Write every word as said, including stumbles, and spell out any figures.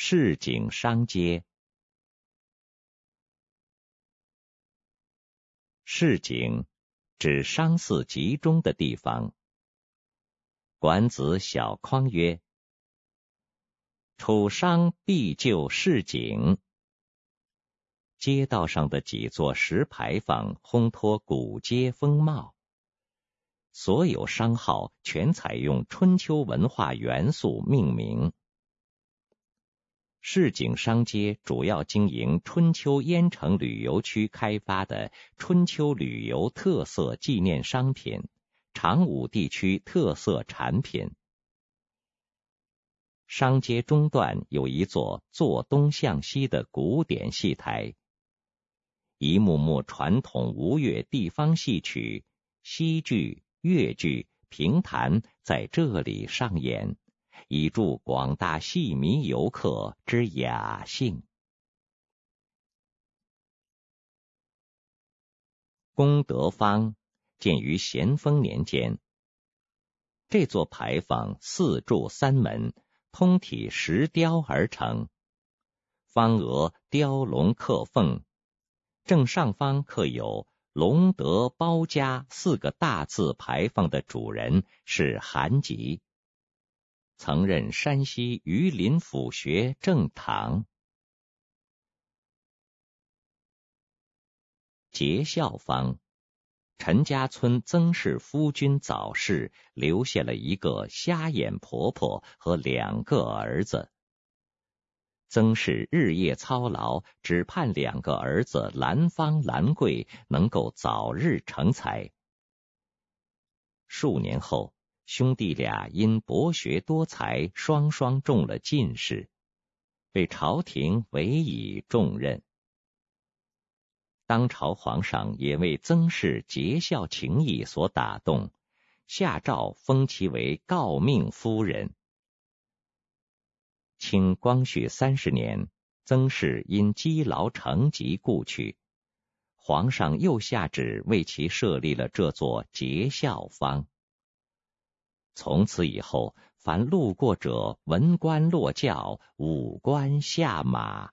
市井商街。市井指商肆集中的地方。管子小匡曰：楚商必就市井。街道上的几座石牌坊烘托古街风貌，所有商号全采用春秋文化元素命名。市井商街主要经营春秋燕城旅游区开发的春秋旅游特色纪念商品、长武地区特色产品。商街中段有一座坐东向西的古典戏台，一幕幕传统吴越地方戏曲、西剧、越剧、评弹在这里上演，以助广大戏迷游客之雅兴。功德坊建于咸丰年间，这座牌坊四柱三门，通体石雕而成，方额雕龙刻凤，正上方刻有隆德包家四个大字牌坊的主人是韩吉，曾任山西榆林府学正堂。节孝坊，陈家村曾氏夫君早逝，留下了一个瞎眼婆婆和两个儿子。曾氏日夜操劳，只盼两个儿子兰芳、兰桂能够早日成才。数年后，兄弟俩因博学多才，双双中了进士，被朝廷委以重任。当朝皇上也为曾氏节孝情谊所打动，下诏封其为诰命夫人。清光绪三十年，曾氏因积劳成疾故去，皇上又下旨为其设立了这座节孝坊。从此以后，凡路过者闻官落轿，舞官下马。